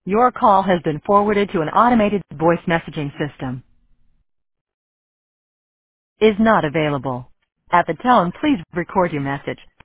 Your call has been forwarded to an automated voice messaging system. Is not available. At the tone, please record your message.